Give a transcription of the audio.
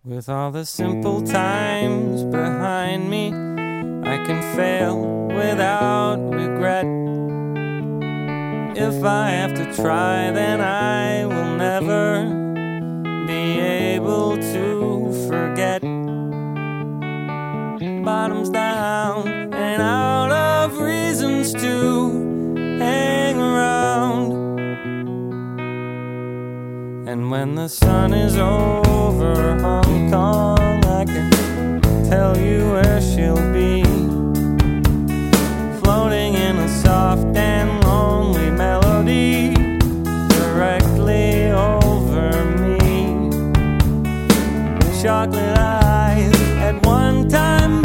With all the simple times behind me, I can fail without regret. If I have to try, then I will never be able to forget. Bottoms down and out of reasons to hang around. And when the sun is over Hong Kong, I can tell you where she'll be, floating in a soft and lonely melody directly over me. Chocolate eyes at one time